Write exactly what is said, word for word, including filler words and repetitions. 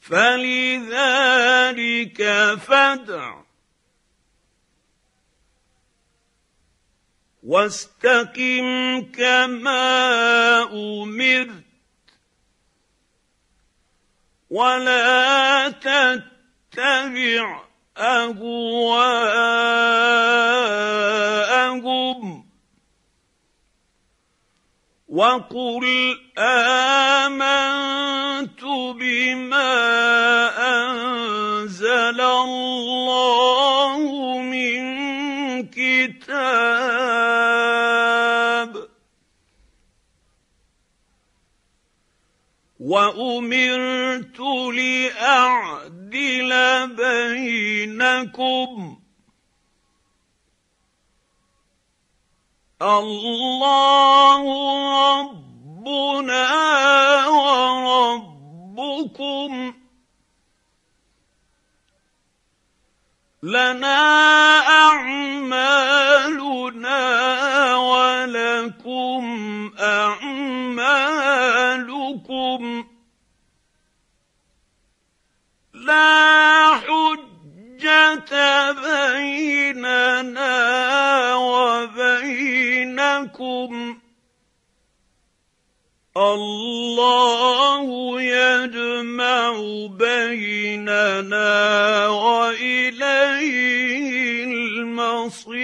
فلذلك فادع واستقم كما أمرت ولا تتبع أهواءهم وقل آمنت بما أنزل الله من كتاب وأمرت لأعدل بينكم الله ربنا وربكم لنا أعمالنا ولكم أعمالكم لا حجة بيننا وبينكم الله يجمع بيننا وإليه المصير.